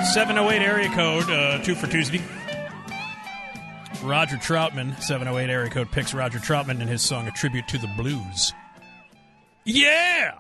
708 area code, 2 for Tuesday. Roger Troutman, 708 area code, picks Roger Troutman and his song A Tribute to the Blues. Yeah!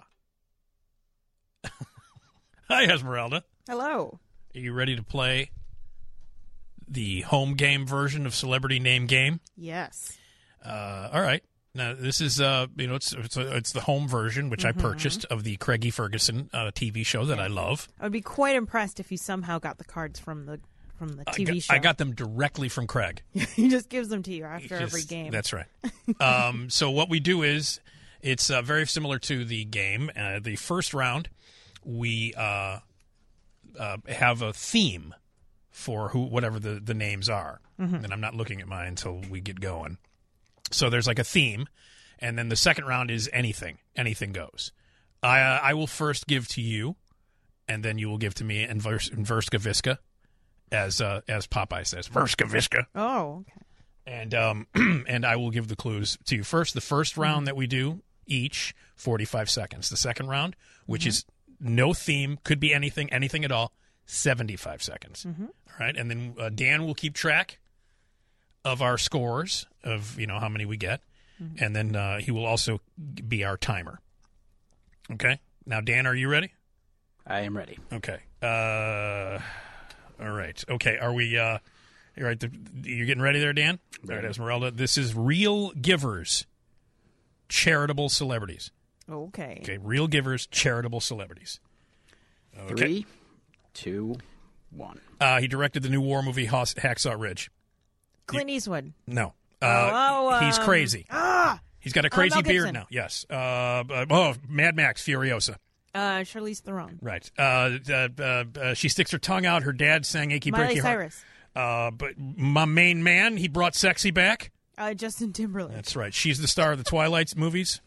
Hi, Esmeralda. Hello. Are you ready to play the home game version of Celebrity Name Game? Yes. All right. Now, this is, it's the home version, which I purchased, of the Craigie Ferguson TV show that I love. I would be quite impressed if you somehow got the cards from the TV show. I got them directly from Craig. He just gives them to you after every game. That's right. So what we do is, it's very similar to the game. The first round, we have a theme for whatever the names are. And I'm not looking at mine until we get going. So there's like a theme, and then the second round is anything. Anything goes. I will first give to you, and then you will give to me in Verska Viska, as Popeye says, Verska Viska. Oh, okay. And I will give the clues to you first. The first round that we do, each 45 seconds. The second round, which is no theme, could be anything at all, 75 seconds. All right, and then Dan will keep track of our scores, of how many we get, and then he will also be our timer. Okay? Now, Dan, are you ready? I am ready. Okay. All right. Okay, are we... you're right. You're getting ready there, Dan? Ready. All right, Esmeralda. This is Real Givers, Charitable Celebrities. Okay. Okay, Real Givers, Charitable Celebrities. Okay. 3, 2, 1. He directed the new war movie, Hacksaw Ridge. Clint Eastwood. No. He's crazy. He's got a crazy Mel beard Gibson. now. Yes. Mad Max Furiosa. Charlize Theron. Right. She sticks her tongue out. Her dad sang "Achy Miley Breaky Heart." Cyrus. But my main man, he brought sexy back. Justin Timberlake. That's right. She's the star of the Twilight movies.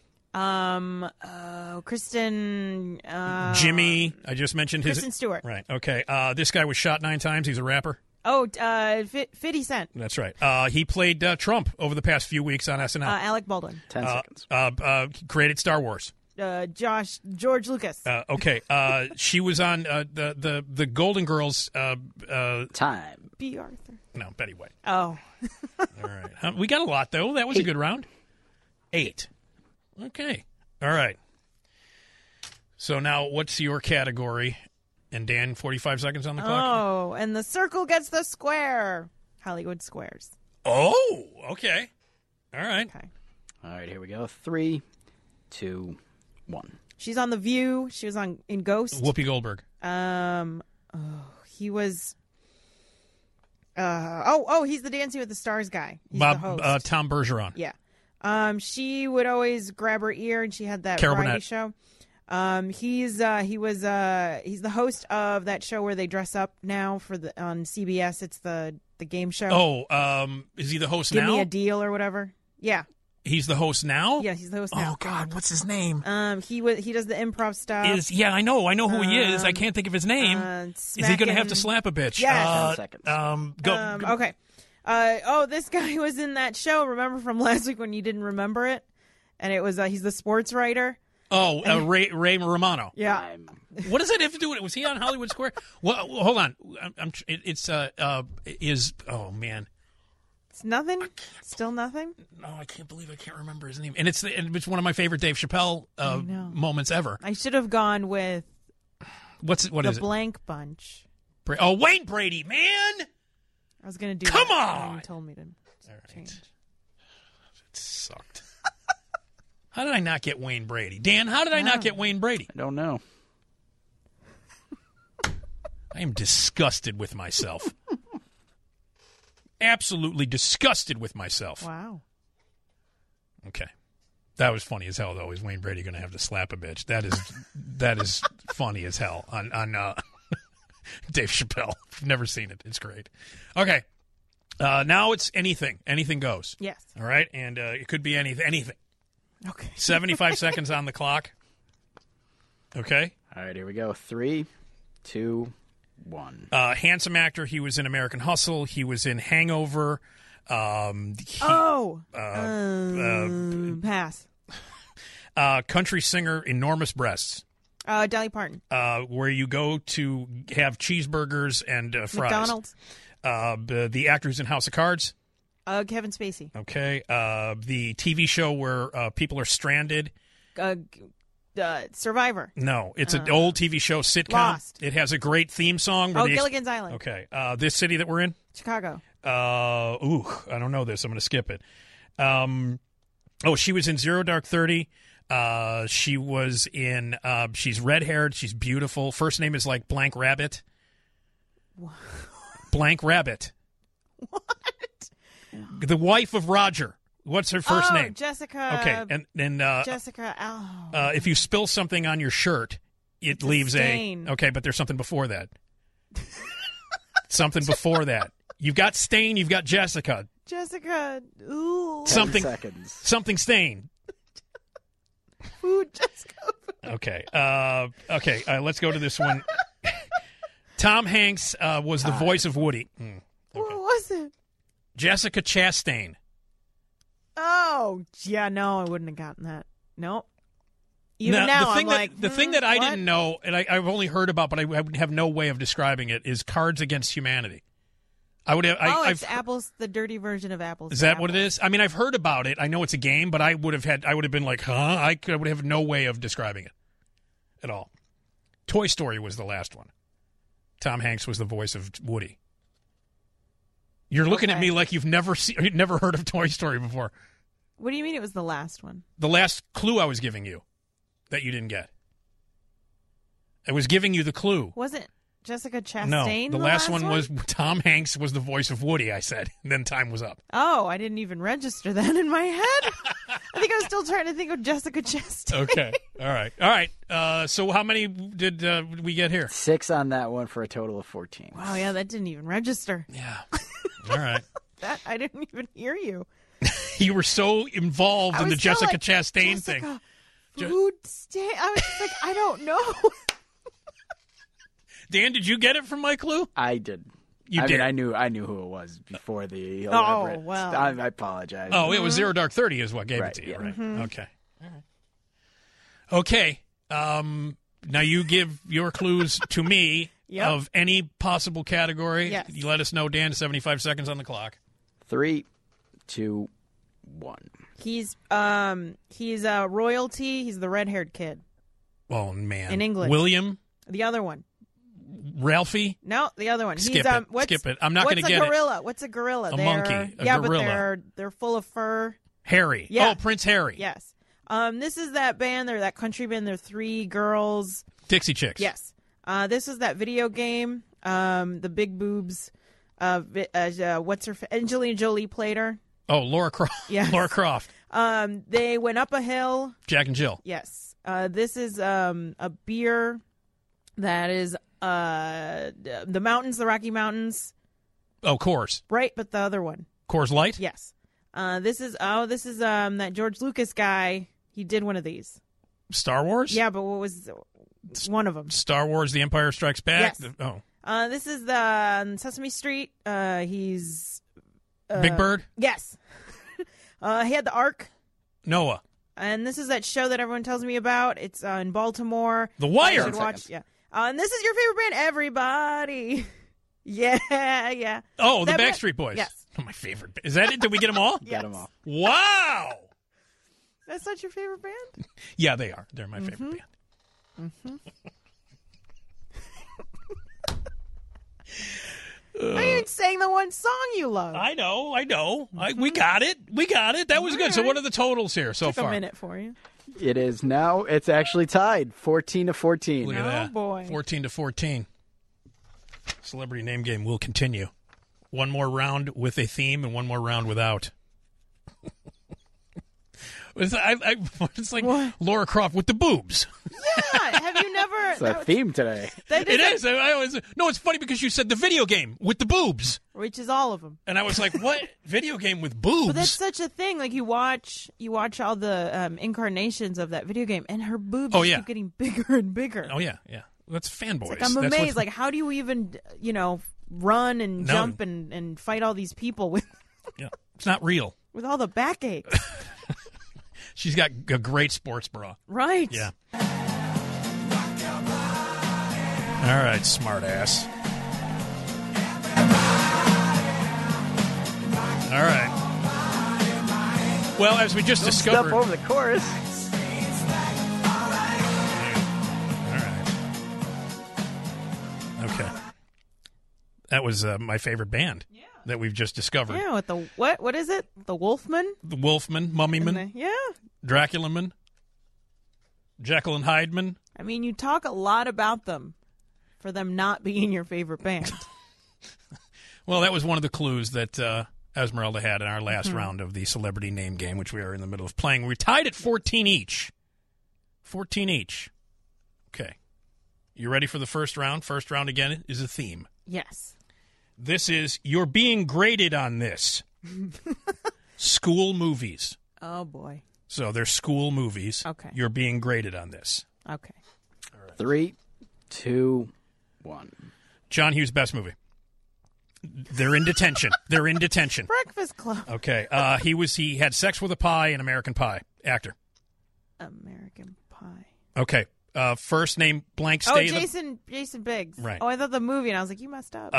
Kristen. Jimmy. I just mentioned his. Kristen Stewart. Right. Okay. This guy was shot 9 times. He's a rapper. Oh, 50 Cent. That's right. He played Trump over the past few weeks on SNL. Alec Baldwin. 10 seconds. Created Star Wars. George Lucas. Okay. She was on the Golden Girls. Time. B. Arthur. No, Betty White. Oh. All right. We got a lot, though. That was a good round. 8. Okay. All right. So now what's your category? And Dan, 45 seconds on the clock. Oh, and the circle gets the square. Hollywood Squares. Oh, okay. All right. Okay. All right, here we go. 3, 2, 1. She's on The View. She was in Ghost. Whoopi Goldberg. He was. He's the Dancing with the Stars guy. He's Bob, the host. Tom Bergeron. Yeah. She would always grab her ear, and she had that Carol variety Burnett. show. He's the host of that show where they dress up now on CBS. It's the game show. Oh, is he the host Give now? Me a Deal or whatever. Yeah. He's the host now? Yeah, he's the host now. Oh God, what's his name? He does the improv stuff. I know who he is. I can't think of his name. Is he going to have to slap a bitch? Yes. 10 seconds. Go. Okay. This guy was in that show. Remember from last week when you didn't remember it? And it was he's the sports writer. Oh, Ray Romano. Yeah. Time. What does that have to do with it? Was he on Hollywood Square? Well, hold on. Oh man. It's nothing. Still nothing. No, I can't believe I can't remember his name. And it's one of my favorite Dave Chappelle moments ever. I should have gone with What is the it? Blank Bunch. Wayne Brady, man. I was going to do Come that, on! and you told me to change. It sucked. How did I not get Wayne Brady? Dan, how did I not get Wayne Brady? I don't know. I am disgusted with myself. Absolutely disgusted with myself. Wow. Okay. That was funny as hell, though. Is Wayne Brady going to have to slap a bitch? That is funny as hell on Dave Chappelle. I've never seen it. It's great. Okay. Now it's anything. Anything goes. Yes. All right? And it could be anything. Okay. 75 seconds on the clock. Okay? All right, here we go. 3, 2, 1. Handsome actor. He was in American Hustle. He was in Hangover. Pass. Country singer, Enormous Breasts. Dolly Parton. Where you go to have cheeseburgers and fries. McDonald's. The actor who's in House of Cards. Kevin Spacey. Okay. The TV show where people are stranded. Survivor. No, it's an old TV show sitcom. Lost. It has a great theme song. where Gilligan's Island. Okay. This city that we're in? Chicago. I don't know this. I'm going to skip it. She was in Zero Dark 30. She was in, she's red-haired. She's beautiful. First name is like Blank Rabbit. What? Blank Rabbit. What? The wife of Roger. What's her first name? Jessica. Okay, and Jessica. if you spill something on your shirt, it leaves stain. Okay, but there's something before that. Something before that. You've got stain. You've got Jessica. Jessica. Ooh. 10 seconds. Something stain. Food. Jessica. Okay. Let's go to this one. Tom Hanks was the voice of Woody. Okay. What was it? Jessica Chastain. Oh, yeah, no, I wouldn't have gotten that. Nope. Even Now, now, the thing I'm like, the thing that I what? didn't know, and I've only heard about, but I have no way of describing it, is Cards Against Humanity. I would have. It's Apples, the dirty version of Apples. Is that what it is? I mean, I've heard about it. I know it's a game, but I would have been like, huh? I would have no way of describing it at all. Toy Story was the last one. Tom Hanks was the voice of Woody. You're looking at me like you've never heard of Toy Story before. What do you mean it was the last one? The last clue I was giving you that you didn't get. I was giving you the clue. Wasn't Jessica Chastain? No, the last one was Tom Hanks was the voice of Woody, I said. And then time was up. Oh, I didn't even register that in my head. I think I was still trying to think of Jessica Chastain. Okay. All right. So how many did we get here? 6 on that one for a total of 14. Wow, yeah, that didn't even register. Yeah. All right. That I didn't even hear you. You were so involved in the Jessica like, Chastain Jessica, thing. Food stain. I was like, I don't know. Dan, did you get it from my clue? I did. You I did. mean, I knew who it was before the. Oh, well. I apologize. Oh, it was Zero Dark 30 is what gave it Right, to you, yeah. right? Okay. All right. Okay. Now you give your clues to me Yep. of any possible category. Yes. You let us know, Dan. 75 seconds on the clock. 3, 2, 1. He's royalty. He's the red-haired kid. Oh man. In England. William, The other one. Ralphie. No, the other one. Skip it. Skip it. I'm not going gonna to get it. gorilla? What's a gorilla? A They're- monkey. A yeah, gorilla. but they're full of fur. Harry. Yeah. Oh, Prince Harry. Yes. This is that band. They're that country band. They're 3 girls. Dixie Chicks. Yes. This is that video game. The big boobs. What's her? Angelina Jolie played her. Oh, Laura Croft. Yes. Laura Croft. They went up a hill. Jack and Jill. Yes. This is a beer that is the mountains, the Rocky Mountains. Oh, Coors. Right, but the other one. Coors Light. Yes. This is that George Lucas guy. He did one of these. Star Wars. Yeah, but what was one of them? Star Wars: The Empire Strikes Back. Yes. Oh, This is the Sesame Street. He's Big Bird. yes. He had the Ark, Noah. and this is that show that everyone tells me about. It's in Baltimore. The You Wire. should watch. Yeah. And this is your favorite band, everybody. Yeah. Oh, the That band- Backstreet Boys. Yes. Oh, my favorite. Is that it? Did we get them all? Yes. Got them all. Wow. That's not your favorite band? Yeah, they are. They're my favorite band. I ain't saying the one song you love. I know. We got it. That was good. So what are the totals here so Took far? a minute for you. It is now. It's actually tied, 14-14. Look at Oh, that. boy. 14-14. Celebrity name game will continue. One more round with a theme and one more round without. It's like What? Laura Croft with the boobs. Yeah. Have you never? It's a theme today. that It is. I always, no, it's funny because you said the video game with the boobs. Which is all of them. And I was like, what? Video game with boobs? But that's such a thing. Like you watch all the incarnations of that video game, and her boobs Oh, yeah. keep getting bigger and bigger. Oh, yeah. That's fanboys. Like, I'm That's amazed. what- Like, how do you even, run and No. jump and fight all these people with yeah, it's not real. all the backaches? She's got a great sports bra. Right. Yeah. All right, smart ass. All right. Well, as we just discovered... Step over the chorus. All right. Okay. That was my favorite band that we've just discovered. Yeah, with the what? What is it? The Wolfman? The Wolfman, Mummyman, Yeah. Draculaman, Jekyll and Hydeman. I mean, you talk a lot about them for them not being your favorite band. Well, that was one of the clues that Esmeralda had in our last round of the celebrity name game, which we are in the middle of playing. We're tied at 14 each. 14 each. Okay. You ready for the first round? First round, again, is a theme. Yes. This is, you're being graded on this. School movies. Oh, boy. So they're school movies. Okay. You're being graded on this. Okay. 3, 2, 1. John Hughes' best movie. They're in detention. They're in detention. Breakfast Club. Okay. He had sex with a pie in American Pie. Actor. American Pie. Okay. First name blank Oh, stay. Jason Biggs. Right. Oh, I thought the movie, and I was like, you messed up.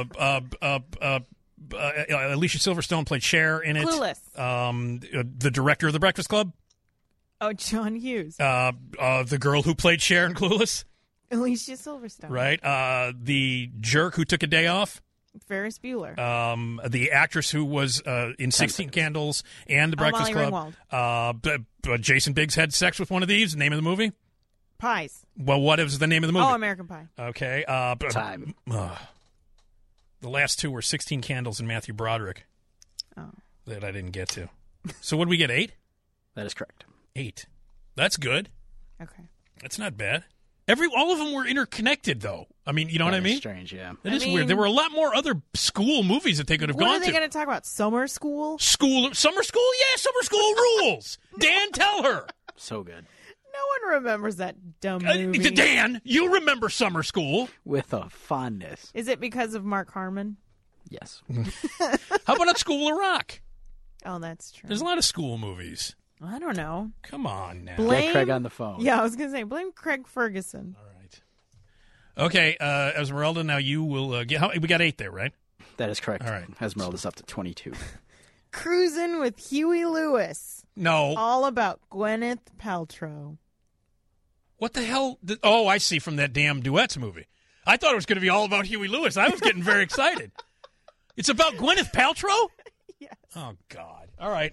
Alicia Silverstone played Cher in it. Clueless. The director of The Breakfast Club. Oh, John Hughes. The girl who played Cher in Clueless. Alicia Silverstone. Right. The jerk who took a day off. Ferris Bueller. The actress who was in 16 Candles and The Breakfast Molly Club. Jason Biggs had sex with one of these. Name of the movie? Pies. Well, what is the name of the movie? Oh, American Pie. Okay. Time. The last two were 16 Candles and Matthew Broderick. Oh. That I didn't get to. So what did we get, 8? That is correct. 8. That's good. Okay. That's not bad. All of them were interconnected, though. I mean, you know what I That is mean? strange, yeah. It is weird. There were a lot more other school movies that they could have What gone are they to. going to talk about? Summer School? Summer school? Yeah, summer school rules. Dan, tell her. So good. No one remembers that dumb movie. Dan, you remember summer school. With a fondness. Is it because of Mark Harmon? Yes. How about School of Rock? Oh, that's true. There's a lot of school movies. I don't know. Come on now. Get Craig on the phone. Yeah, I was going to say, blame Craig Ferguson. All right. Okay, Esmeralda, now you will get... we got 8 there, right? That is correct. All right. Esmeralda's up to 22. Cruising with Huey Lewis. No. All about Gwyneth Paltrow. What the hell? I see, from that damn Duets movie. I thought it was going to be all about Huey Lewis. I was getting very excited. It's about Gwyneth Paltrow? Yes. Oh, God. All right.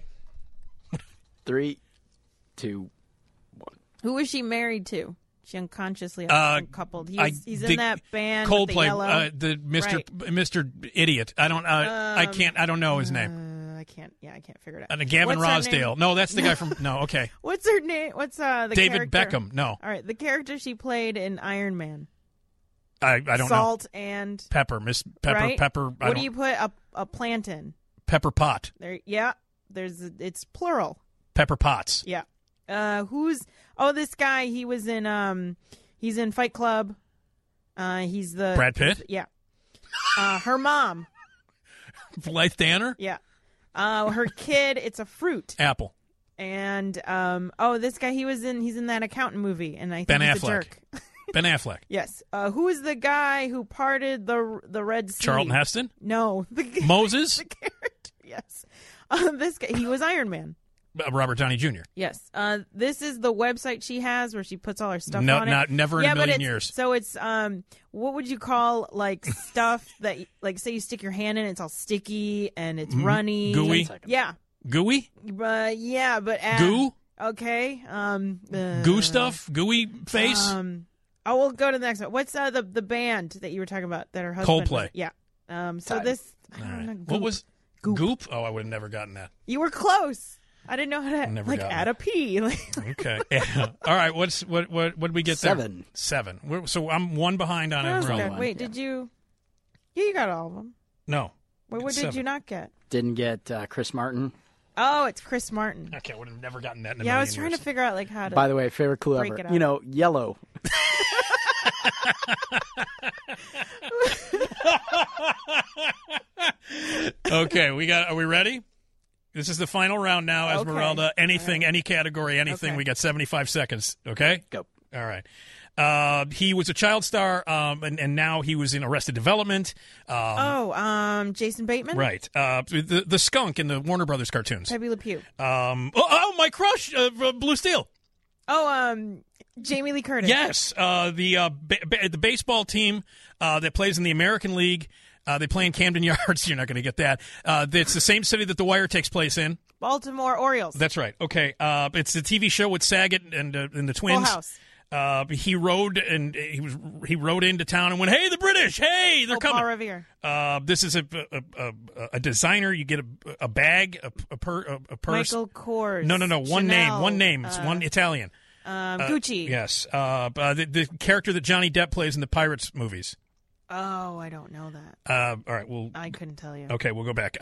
3, 2, 1. Who was she married to? She unconsciously coupled. He's in that band. with the Coldplay. yellow. The Mr. Right. Mr. Idiot. I don't. I can't. I don't know his name. I can't figure it out. Gavin What's her Rossdale. name? No, that's the guy from. No, okay. What's her name? What's the David character? Beckham. No, All right, the character she played in Iron Man. I don't know. Salt and Pepper. Miss Pepper. right? Pepper. What do you put a plant in? Pepper Pot. There. Yeah. It's plural. Pepper Potts. Yeah. This guy? He was in he's in Fight Club. He's the Brad Pitt. Yeah. Her mom. Blythe Danner. Yeah. Her kid. It's a fruit. Apple. And this guy. He's in that accountant movie, and I think Ben he's Affleck. a jerk. Ben Affleck. Yes. Who is the guy who parted the Red Sea? Charlton Heston. No. Moses. The character. Yes. This guy. He was Iron Man. Robert Downey Jr. Yes. This is the website she has where she puts all her stuff on it. Never in a million years. So it's what would you call like stuff that like say you stick your hand in, it's all sticky and it's runny, gooey. Yeah. Gooey. Yeah, but Goo. Okay. Goo stuff. Gooey face. We'll go to the next one. What's the band that you were talking about that her husband? Coldplay. Yeah. So Time. All this. I right. don't know, What was Goop. Goop? Oh, I would have never gotten that. You were close. I didn't know how to Never got add it. a P. Okay. All right. What did we get there? 7. 7. So I'm one behind on That was Esmeralda. good. one. Wait, Yeah. did you? Yeah, you got all of them. No. Wait, what did 7. you not get? Didn't get Chris Martin. Oh, it's Chris Martin. Okay, I would have never gotten that in a Yeah, I million was trying years. to figure out like how to. By the way, favorite clue break ever. it up. Yellow. Okay, are we ready? This is the final round now, Esmeralda. Okay. Anything, any category, anything. Okay. We got 75 seconds, okay? Go. All right. He was a child star, and now he was in Arrested Development. Jason Bateman? Right. The skunk in the Warner Brothers cartoons. Pepe Le Pew. My crush, Blue Steel. Jamie Lee Curtis. Yes. The baseball team that plays in the American League. They play in Camden Yards. You're not going to get that. It's the same city that The Wire takes place in. Baltimore Orioles. That's right. Okay. It's a TV show with Saget and the twins. Full House. He rode into town and went, "Hey, the British! Hey, they're coming!" Paul Revere. This is a designer. You get a bag, a purse. Michael Kors. No. Chanel, One name. It's one Italian. Gucci. Yes. The character that Johnny Depp plays in the Pirates movies. Oh, I don't know that. All right. Well, I couldn't tell you. Okay, we'll go back.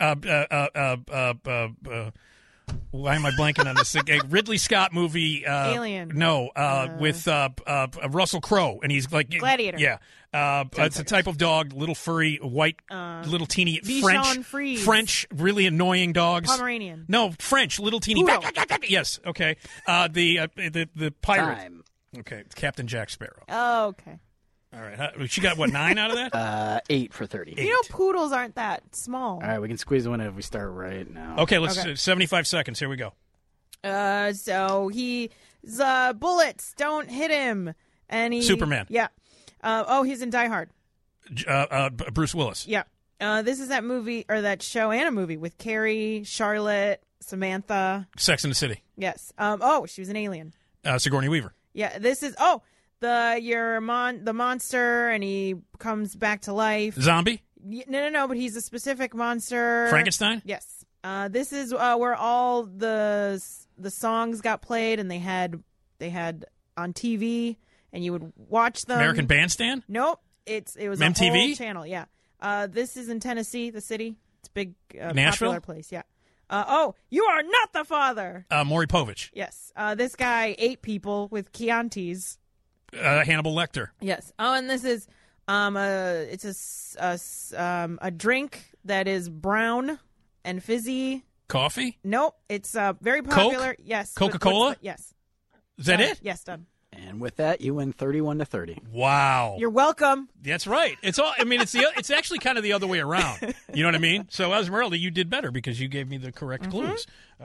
Why am I blanking on this? A Ridley Scott movie. Alien. No, with Russell Crowe, and he's like Gladiator. Yeah, it's a type of dog, little furry, white, little teeny Bichon Frise. French, really annoying dogs. Pomeranian. No, French, little teeny. Poodle. Yes. Okay. The pirate. Time. Okay, it's Captain Jack Sparrow. Oh, okay. All right. She got what, 9 out of that? 8 for 30. You know, poodles aren't that small. All right, we can squeeze one in if we start right now. Okay, let's 75 seconds. Here we go. So he's bullets don't hit him, and he Superman. Yeah. He's in Die Hard. Bruce Willis. Yeah. This is that movie or that show and a movie with Carrie, Charlotte, Samantha. Sex and the City. Yes. She was an alien. Sigourney Weaver. Yeah. This is the monster, and he comes back to life. Zombie. No, but he's a specific monster. Frankenstein. Yes. This is where all the songs got played, and they had on TV, and you would watch them. American Bandstand. Nope. It was MTV? a whole channel. Yeah. This is in Tennessee, the city. It's a big, Nashville? popular place. Yeah. You are not the father. Maury Povich. Yes. This guy ate people with Chiantis. Hannibal Lecter. Yes. And this is it's a drink that is brown and fizzy. Coffee. Nope. It's very popular. Coke? Yes. Coca-Cola? Yes. Is that it? Yes, done. And with that, you win 31-30. Wow. You're welcome. That's right. It's all. I mean, it's actually kind of the other way around. You know what I mean? So Esmeralda, you did better because you gave me the correct clues.